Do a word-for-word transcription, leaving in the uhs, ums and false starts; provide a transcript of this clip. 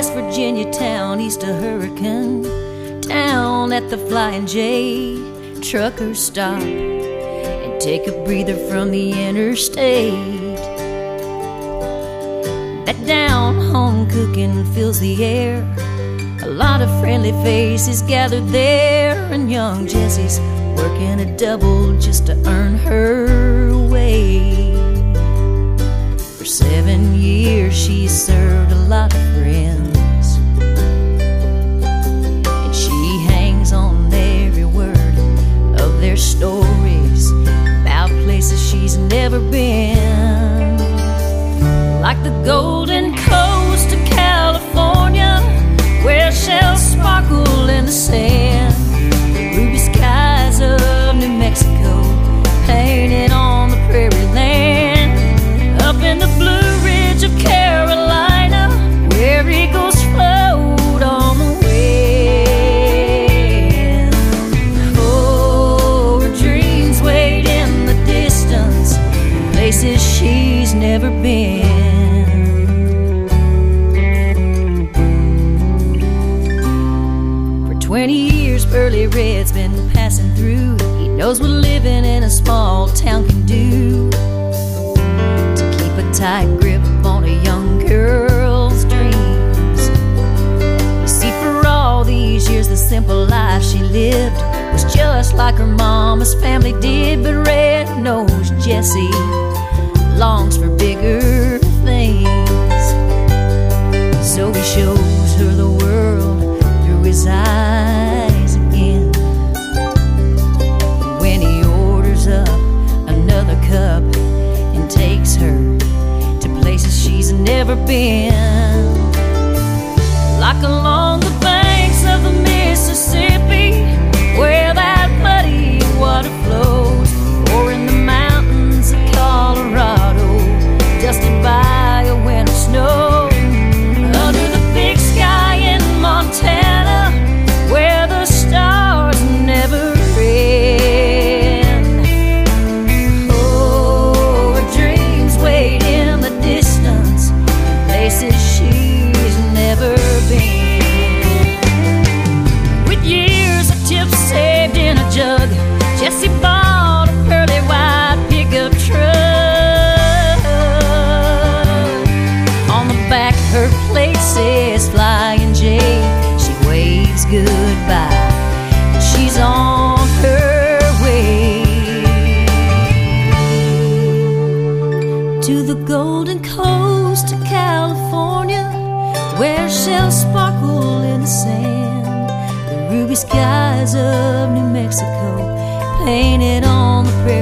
West Virginia town east of Hurricane. Down at the Flying J, truckers stop and take a breather from the interstate. That down home cooking fills the air. A lot of friendly faces gathered there, and young Jessie's working a double just to earn her way. For seven years she's served a lot of friends, and she hangs on every word of their stories about places she's never been. Like the Golden Coast of California, where shells sparkle in the sand. The ruby skies of New Mexico, painted on the prairie land. Up in the Blue Ridge of Carolina, where eagles float on the wind. Oh, her dreams wait in the distance, places she's never been. Twenty years Burley Red's been passing through. He knows what living in a small town can do to keep a tight grip on a young girl's dreams. You see, for all these years the simple life she lived was just like her mama's family did. But Red knows Jessie longs for bigger things, so he shows her the world through his eyes again. When he orders up another cup and takes her to places she's never been, like along the banks of the Mississippi, where that muddy water flows, or in the mountains of Colorado, dusted by a winter snow, under the big sky in Montana, where the stars never end. Oh, her dreams wait in the distance, places she's never been. With years of tips saved in a jug, Jessie bought a pearly white pickup truck. On the back her plate says Flying J. She waves goodbye, and she's on her way to the Golden Coast of California, where shells sparkle in the sand. The ruby skies of New Mexico, painted on the prairie